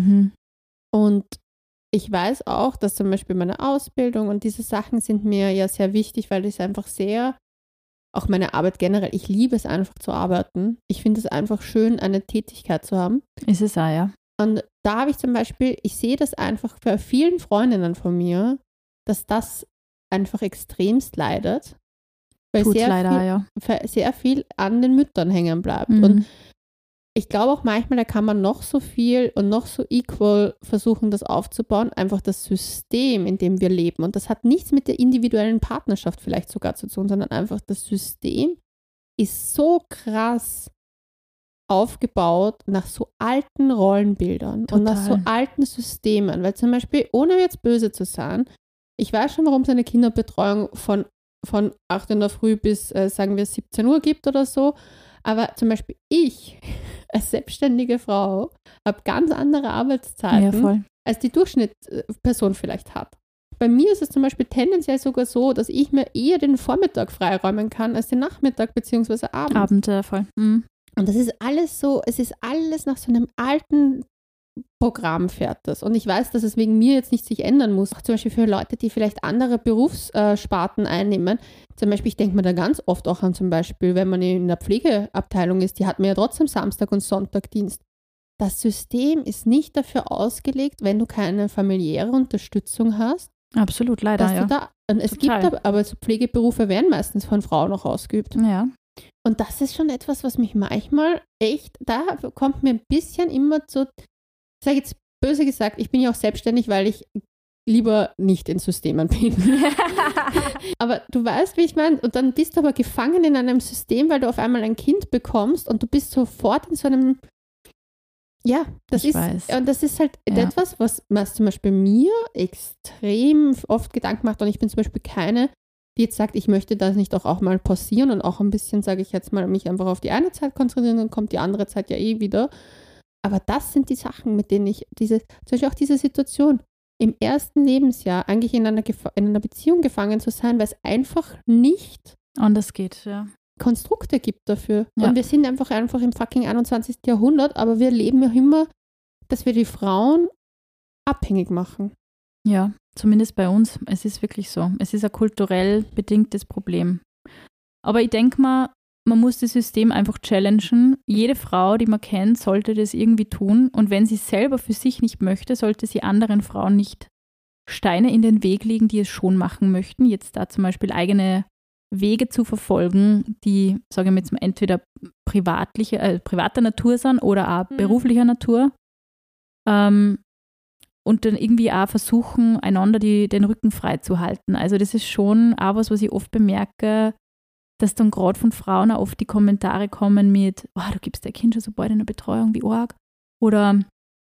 Und ich weiß auch, dass zum Beispiel meine Ausbildung und diese Sachen sind mir ja sehr wichtig, weil ich es einfach auch meine Arbeit generell, ich liebe es einfach zu arbeiten. Ich finde es einfach schön, eine Tätigkeit zu haben. Ist es auch, ja. Und da habe ich zum Beispiel, ich sehe das einfach bei vielen Freundinnen von mir, dass das einfach extremst leidet. Weil sehr viel an den Müttern hängen bleibt. Und ich glaube auch manchmal, da kann man noch so viel und noch so equal versuchen, das aufzubauen. Einfach das System, in dem wir leben. Und das hat nichts mit der individuellen Partnerschaft vielleicht sogar zu tun, sondern einfach das System ist so krass aufgebaut nach so alten Rollenbildern. Total. Und nach so alten Systemen. Weil zum Beispiel, ohne jetzt böse zu sein, ich weiß schon, warum es eine Kinderbetreuung von 8 in der Früh bis, sagen wir, 17 Uhr gibt oder so. Aber zum Beispiel ich, als selbstständige Frau, habe ganz andere Arbeitszeiten, als die Durchschnittsperson vielleicht hat. Bei mir ist es zum Beispiel tendenziell sogar so, dass ich mir eher den Vormittag freiräumen kann, als den Nachmittag bzw. Abend. Voll. Und das ist alles so, es ist alles nach so einem alten Programm fährt das. Und ich weiß, dass es wegen mir jetzt nicht sich ändern muss. Auch zum Beispiel für Leute, die vielleicht andere Berufssparten einnehmen. Zum Beispiel, ich denke mir da ganz oft auch an zum Beispiel, wenn man in der Pflegeabteilung ist, die hat man ja trotzdem Samstag und Sonntag Dienst. Das System ist nicht dafür ausgelegt, wenn du keine familiäre Unterstützung hast. Absolut, leider, ja. Und es Total. gibt aber so Pflegeberufe werden meistens von Frauen noch ausgeübt. Ja. Und das ist schon etwas, was mich manchmal echt, da kommt mir ein bisschen immer zu, ich sage jetzt böse gesagt, ich bin ja auch selbstständig, weil ich lieber nicht in Systemen bin. Aber du weißt, wie ich meine, und dann bist du aber gefangen in einem System, weil du auf einmal ein Kind bekommst und du bist sofort in so einem, das ist halt etwas, was zum Beispiel mir extrem oft Gedanken macht und ich bin zum Beispiel keine die jetzt sagt, ich möchte das nicht auch mal pausieren und auch ein bisschen, sage ich jetzt mal, mich einfach auf die eine Zeit konzentrieren, dann kommt die andere Zeit ja eh wieder. Aber das sind die Sachen, mit denen ich zum Beispiel auch diese Situation, im ersten Lebensjahr eigentlich in einer Beziehung gefangen zu sein, weil es einfach nicht anders geht, ja. Konstrukte gibt dafür. Ja. Und wir sind einfach im fucking 21. Jahrhundert, aber wir leben ja immer, dass wir die Frauen abhängig machen. Ja, zumindest bei uns. Es ist wirklich so. Es ist ein kulturell bedingtes Problem. Aber ich denke mal, man muss das System einfach challengen. Jede Frau, die man kennt, sollte das irgendwie tun. Und wenn sie selber für sich nicht möchte, sollte sie anderen Frauen nicht Steine in den Weg legen, die es schon machen möchten. Jetzt da zum Beispiel eigene Wege zu verfolgen, die, sage ich jetzt mal, entweder privater Natur sind oder auch beruflicher Natur. Und dann irgendwie auch versuchen, einander den Rücken frei zu halten. Also das ist schon auch was ich oft bemerke, dass dann gerade von Frauen auch oft die Kommentare kommen mit, du gibst dein Kind schon so bald in der Betreuung, wie arg. Oder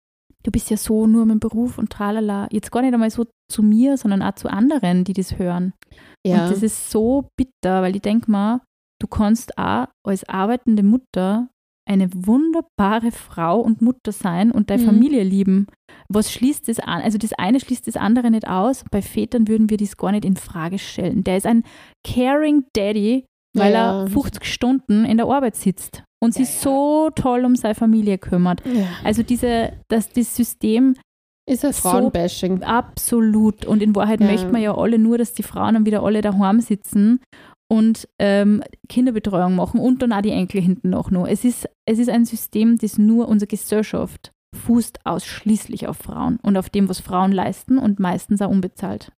du bist ja so nur mit dem Beruf und tralala. Jetzt gar nicht einmal so zu mir, sondern auch zu anderen, die das hören. Ja. Und das ist so bitter, weil ich denke mal, du kannst auch als arbeitende Mutter eine wunderbare Frau und Mutter sein und deine Familie lieben. Was schließt das an? Also das eine schließt das andere nicht aus. Bei Vätern würden wir das gar nicht in Frage stellen. Der ist ein caring Daddy, weil er 50 Stunden in der Arbeit sitzt und sich so toll um seine Familie kümmert. Ja. Also das System ist ein Frauenbashing. So, absolut. Und in Wahrheit möchte man ja alle nur, dass die Frauen dann wieder alle daheim sitzen und Kinderbetreuung machen und dann auch die Enkel hinten noch. Es ist ein System, das nur unsere Gesellschaft fußt ausschließlich auf Frauen und auf dem, was Frauen leisten und meistens auch unbezahlt.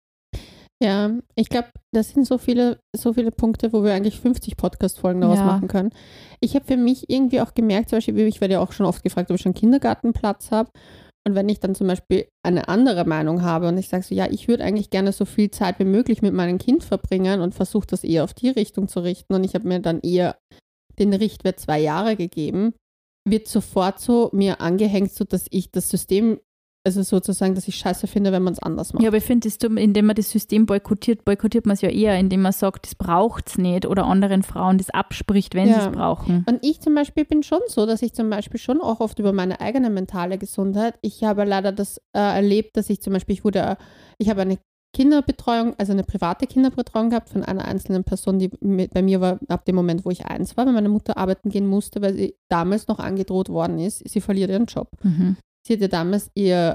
Ja, ich glaube, das sind so viele Punkte, wo wir eigentlich 50 Podcast-Folgen daraus machen können. Ich habe für mich irgendwie auch gemerkt, zum Beispiel, ich werde ja auch schon oft gefragt, ob ich schon einen Kindergartenplatz habe. Und wenn ich dann zum Beispiel eine andere Meinung habe und ich sage so, ja, ich würde eigentlich gerne so viel Zeit wie möglich mit meinem Kind verbringen und versuche das eher auf die Richtung zu richten und ich habe mir dann eher den Richtwert 2 Jahre gegeben, wird sofort so mir angehängt, so dass ich das System, also sozusagen, dass ich scheiße finde, wenn man es anders macht. Ja, aber ich finde, indem man das System boykottiert man es ja eher, indem man sagt, das braucht es nicht oder anderen Frauen das abspricht, wenn sie es brauchen. Und ich zum Beispiel bin schon so, dass ich zum Beispiel schon auch oft über meine eigene mentale Gesundheit, ich habe leider das erlebt, dass ich zum Beispiel, ich habe eine Kinderbetreuung, also eine private Kinderbetreuung gehabt von einer einzelnen Person, die bei mir war ab dem Moment, wo ich 1 war, weil meine Mutter arbeiten gehen musste, weil sie damals noch angedroht worden ist, sie verliert ihren Job. Mhm. Sie hatte damals ihr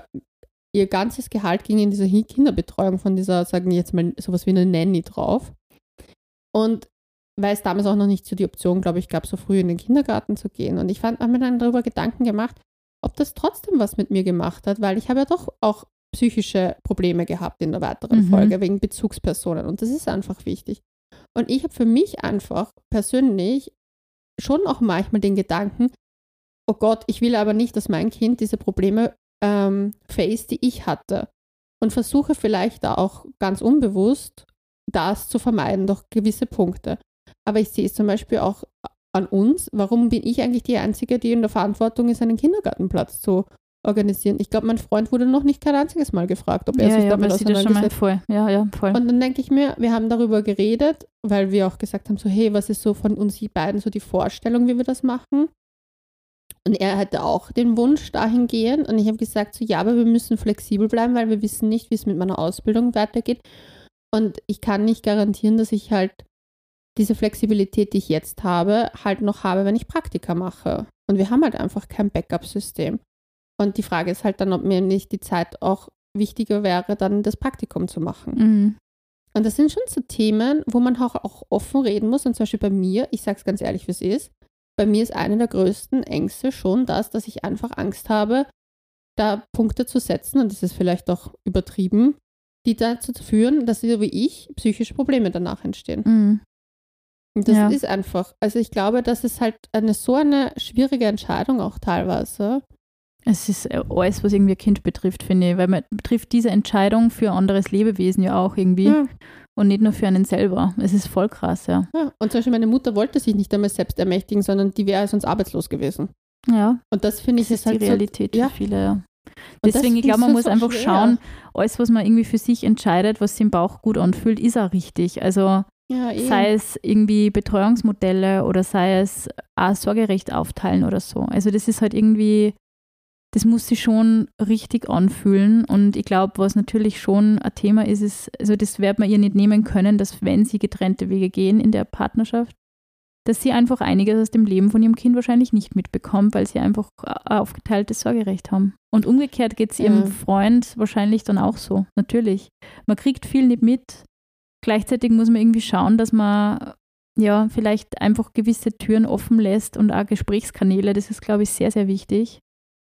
ganzes Gehalt ging in diese Kinderbetreuung von dieser, sagen wir jetzt mal, sowas wie eine Nanny drauf. Und weil es damals auch noch nicht so die Option, glaube ich, gab, so früh in den Kindergarten zu gehen. Und ich habe mir dann darüber Gedanken gemacht, ob das trotzdem was mit mir gemacht hat, weil ich habe ja doch auch psychische Probleme gehabt in der weiteren Folge wegen Bezugspersonen. Und das ist einfach wichtig. Und ich habe für mich einfach persönlich schon auch manchmal den Gedanken, oh Gott, ich will aber nicht, dass mein Kind diese Probleme face, die ich hatte. Und versuche vielleicht da auch ganz unbewusst, das zu vermeiden durch gewisse Punkte. Aber ich sehe es zum Beispiel auch an uns, warum bin ich eigentlich die Einzige, die in der Verantwortung ist, einen Kindergartenplatz zu organisieren. Ich glaube, mein Freund wurde noch nicht kein einziges Mal gefragt, ob er sich damit auseinandergesetzt hat. Ja, voll. Und dann denke ich mir, wir haben darüber geredet, weil wir auch gesagt haben, so hey, was ist so von uns beiden so die Vorstellung, wie wir das machen? Und er hatte auch den Wunsch dahingehend und ich habe gesagt, so ja, aber wir müssen flexibel bleiben, weil wir wissen nicht, wie es mit meiner Ausbildung weitergeht. Und ich kann nicht garantieren, dass ich halt diese Flexibilität, die ich jetzt habe, halt noch habe, wenn ich Praktika mache. Und wir haben halt einfach kein Backup-System. Und die Frage ist halt dann, ob mir nicht die Zeit auch wichtiger wäre, dann das Praktikum zu machen. Mhm. Und das sind schon so Themen, wo man auch offen reden muss. Und zum Beispiel bei mir, ich sage es ganz ehrlich, wie es ist, bei mir ist eine der größten Ängste schon das, dass ich einfach Angst habe, da Punkte zu setzen, und das ist vielleicht auch übertrieben, die dazu führen, dass so wie ich psychische Probleme danach entstehen. Mhm. Und das ist einfach, also ich glaube, das ist halt eine schwierige Entscheidung auch teilweise. Es ist alles, was irgendwie ein Kind betrifft, finde ich, weil man betrifft diese Entscheidung für ein anderes Lebewesen ja auch irgendwie und nicht nur für einen selber. Es ist voll krass, ja. Und zum Beispiel meine Mutter wollte sich nicht einmal selbst ermächtigen, sondern die wäre sonst arbeitslos gewesen. Ja. Und das finde ich ist halt die Realität für viele. Deswegen, ich glaube, man muss einfach schauen, alles, was man irgendwie für sich entscheidet, was sich im Bauch gut anfühlt, ist auch richtig. Also sei es irgendwie Betreuungsmodelle oder sei es auch Sorgerecht aufteilen oder so. Also das ist halt irgendwie, das muss sich schon richtig anfühlen. Und ich glaube, was natürlich schon ein Thema ist, also das wird man ihr nicht nehmen können, dass wenn sie getrennte Wege gehen in der Partnerschaft, dass sie einfach einiges aus dem Leben von ihrem Kind wahrscheinlich nicht mitbekommt, weil sie einfach ein aufgeteiltes Sorgerecht haben. Und umgekehrt geht es ihrem Freund wahrscheinlich dann auch so, natürlich. Man kriegt viel nicht mit. Gleichzeitig muss man irgendwie schauen, dass man ja vielleicht einfach gewisse Türen offen lässt und auch Gesprächskanäle. Das ist, glaube ich, sehr, sehr wichtig.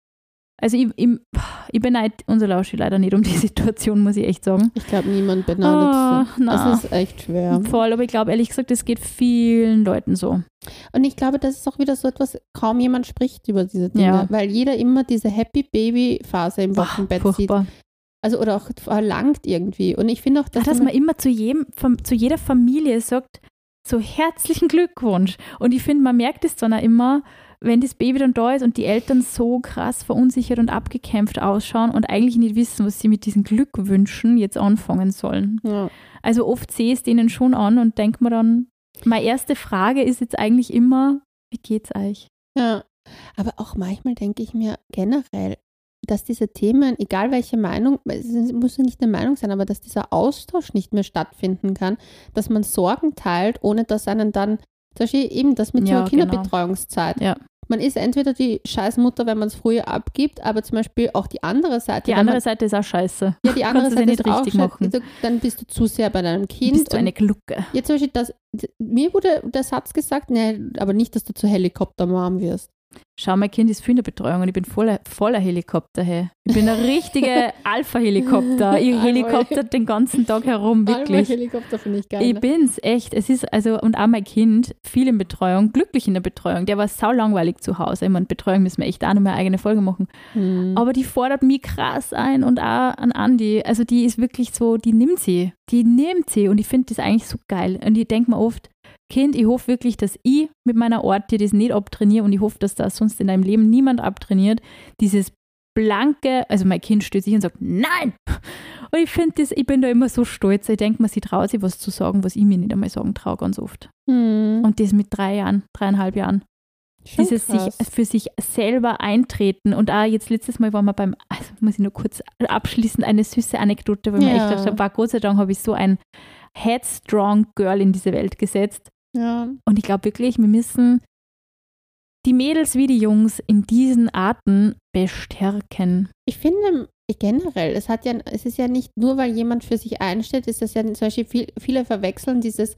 Also ich beneide unser Lauschi leider nicht um die Situation, muss ich echt sagen. Ich glaube, niemand beneidet sie. Das ist echt schwer. Voll, aber ich glaube, ehrlich gesagt, das geht vielen Leuten so. Und ich glaube, das ist auch wieder so etwas, kaum jemand spricht über diese Dinge, weil jeder immer diese Happy-Baby-Phase im Wochenbett sieht. Also oder auch verlangt irgendwie. Und ich finde auch, dass man immer zu jeder Familie sagt, so herzlichen Glückwunsch. Und ich finde, man merkt es dann auch immer, wenn das Baby dann da ist und die Eltern so krass verunsichert und abgekämpft ausschauen und eigentlich nicht wissen, was sie mit diesen Glückwünschen jetzt anfangen sollen. Ja. Also oft sehe ich es denen schon an und denke mir dann, meine erste Frage ist jetzt eigentlich immer, wie geht's euch? Ja, aber auch manchmal denke ich mir generell, dass diese Themen, egal welche Meinung, es muss ja nicht eine Meinung sein, aber dass dieser Austausch nicht mehr stattfinden kann, dass man Sorgen teilt, ohne dass einen dann, zum Beispiel eben das mit der Kinderbetreuungszeit. Ja. Man ist entweder die Scheißmutter, wenn man es früher abgibt, aber zum Beispiel auch die andere Seite. Die andere Seite ist auch scheiße. Ja, die andere Seite ist auch scheiße. Dann bist du zu sehr bei deinem Kind. Bist du eine Glucke. Ja, zum Beispiel mir wurde der Satz gesagt, nee, aber nicht, dass du zur Helikoptermom wirst. Schau, mein Kind ist viel in der Betreuung und ich bin voller Helikopter. Hey. Ich bin ein richtiger Alpha-Helikopter. Ich helikopter den ganzen Tag herum, wirklich. Alpha-Helikopter finde ich geil. Ich bin's, echt. Es ist also, und auch mein Kind, viel in Betreuung, glücklich in der Betreuung. Der war saulangweilig zu Hause. Ich meine, Betreuung müssen wir echt auch noch mal eine eigene Folge machen. Aber die fordert mich krass ein und auch an Andi. Also die ist wirklich so, die nimmt sie. Und ich finde das eigentlich so geil. Und ich denke mir oft, Kind, ich hoffe wirklich, dass ich mit meiner Art dir das nicht abtrainiere und ich hoffe, dass das sonst in deinem Leben niemand abtrainiert. Dieses blanke, also mein Kind stößt sich und sagt, nein! Und ich finde das, ich bin da immer so stolz. Ich denke mir, sie traut sich was zu sagen, was ich mir nicht einmal sagen traue, ganz oft. Und das mit 3,5 Jahren. Schon dieses krass. sich für sich selber eintreten und auch jetzt letztes Mal waren wir also muss ich nur kurz abschließend eine süße Anekdote, weil mir echt gedacht habe, Gott sei Dank habe ich so ein headstrong Girl in diese Welt gesetzt. Ja. Und ich glaube wirklich, wir müssen die Mädels wie die Jungs in diesen Arten bestärken. Ich finde generell, es ist ja nicht nur, weil jemand für sich einsteht, ist das ja zum Beispiel viele verwechseln dieses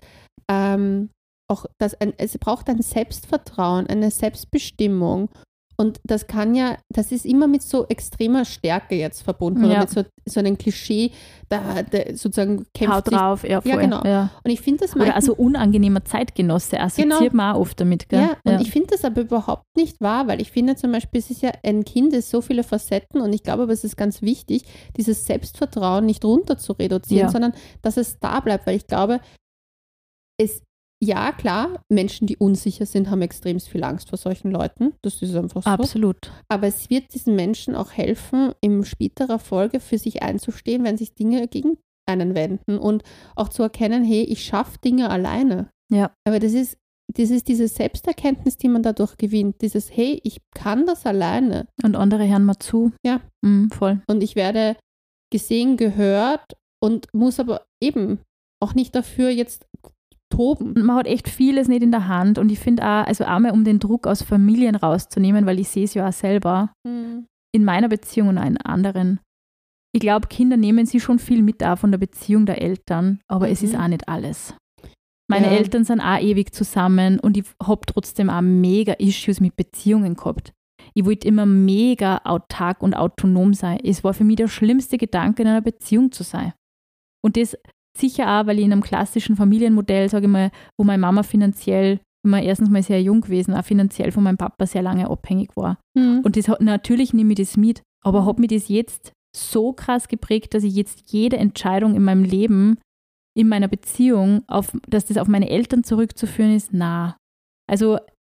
es braucht ein Selbstvertrauen, eine Selbstbestimmung. Und das ist immer mit so extremer Stärke jetzt verbunden oder mit so einem Klischee, da sozusagen kämpft Haut drauf, ja, voll. Ja, genau. Ja. Und ich finde das oder also unangenehmer Zeitgenosse assoziiert man auch oft damit, gell? Ja, und ich finde das aber überhaupt nicht wahr, weil ich finde zum Beispiel, es ist ja ein Kind, es so viele Facetten und ich glaube aber, es ist ganz wichtig, dieses Selbstvertrauen nicht runter zu reduzieren, sondern dass es da bleibt, weil ich glaube, ja, klar, Menschen, die unsicher sind, haben extrem viel Angst vor solchen Leuten. Das ist einfach so. Absolut. Aber es wird diesen Menschen auch helfen, in späterer Folge für sich einzustehen, wenn sich Dinge gegen einen wenden und auch zu erkennen, hey, ich schaffe Dinge alleine. Ja. Aber das ist diese Selbsterkenntnis, die man dadurch gewinnt. Dieses, hey, ich kann das alleine. Und andere hören mal zu. Ja. Voll. Und ich werde gesehen, gehört und muss aber eben auch nicht dafür jetzt toben. Und man hat echt vieles nicht in der Hand und ich finde auch, also einmal um den Druck aus Familien rauszunehmen, weil ich sehe es ja auch selber in meiner Beziehung und in anderen. Ich glaube, Kinder nehmen sie schon viel mit auch von der Beziehung der Eltern, aber es ist auch nicht alles. Meine Eltern sind auch ewig zusammen und ich habe trotzdem auch mega Issues mit Beziehungen gehabt. Ich wollte immer mega autark und autonom sein. Es war für mich der schlimmste Gedanke, in einer Beziehung zu sein. Und das sicher auch, weil ich in einem klassischen Familienmodell, sage ich mal, wo meine Mama finanziell, immer erstens mal sehr jung gewesen, auch finanziell von meinem Papa sehr lange abhängig war. Und natürlich nehme ich das mit, aber hat mich das jetzt so krass geprägt, dass ich jetzt jede Entscheidung in meinem Leben, in meiner Beziehung, dass das auf meine Eltern zurückzuführen ist, na. Also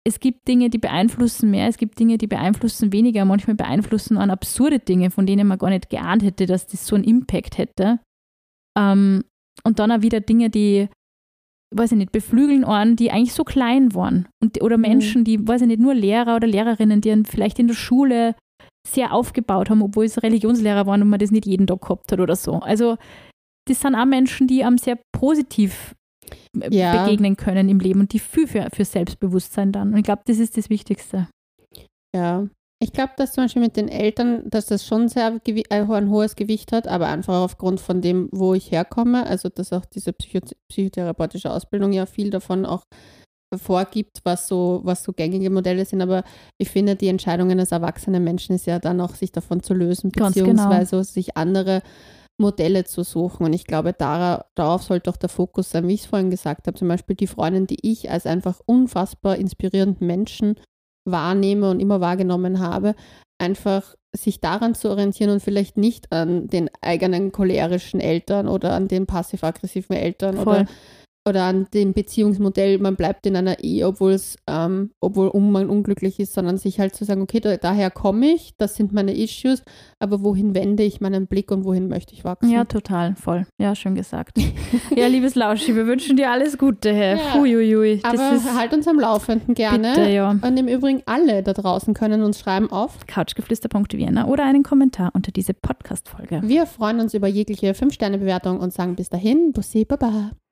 es gibt Dinge, die beeinflussen mehr, es gibt Dinge, die beeinflussen weniger. Manchmal beeinflussen an absurde Dinge, von denen man gar nicht geahnt hätte, dass das so einen Impact hätte. Und dann auch wieder Dinge, die, weiß ich nicht, beflügeln einen, die eigentlich so klein waren. Oder Menschen, die, weiß ich nicht, nur Lehrer oder Lehrerinnen, die vielleicht in der Schule sehr aufgebaut haben, obwohl es Religionslehrer waren und man das nicht jeden Tag gehabt hat oder so. Also das sind auch Menschen, die einem sehr positiv begegnen können im Leben und die viel für Selbstbewusstsein dann. Und ich glaube, das ist das Wichtigste. Ja, ich glaube, dass zum Beispiel mit den Eltern, dass das schon sehr ein hohes Gewicht hat, aber einfach aufgrund von dem, wo ich herkomme, also dass auch diese psychotherapeutische Ausbildung ja viel davon auch vorgibt, was so gängige Modelle sind, aber ich finde, die Entscheidungen als erwachsene Menschen ist ja dann auch, sich davon zu lösen, beziehungsweise sich andere Modelle zu suchen. Und ich glaube, darauf sollte auch der Fokus sein, wie ich es vorhin gesagt habe, zum Beispiel die Freundin, die ich als einfach unfassbar inspirierenden Menschen wahrnehme und immer wahrgenommen habe, einfach sich daran zu orientieren und vielleicht nicht an den eigenen cholerischen Eltern oder an den passiv-aggressiven Eltern oder an dem Beziehungsmodell, man bleibt in einer Ehe, obwohl man unglücklich ist, sondern sich halt zu sagen, okay, daher komme ich, das sind meine Issues, aber wohin wende ich meinen Blick und wohin möchte ich wachsen? Ja, total, voll. Ja, schön gesagt. Ja, liebes Lauschi, wir wünschen dir alles Gute. Ja. Huiuiui. Aber halt uns am Laufenden gerne. Bitte, ja. Und im Übrigen alle da draußen können uns schreiben auf couchgeflüster.vienna oder einen Kommentar unter diese Podcast-Folge. Wir freuen uns über jegliche 5-Sterne-Bewertung und sagen bis dahin, Bussi, Baba.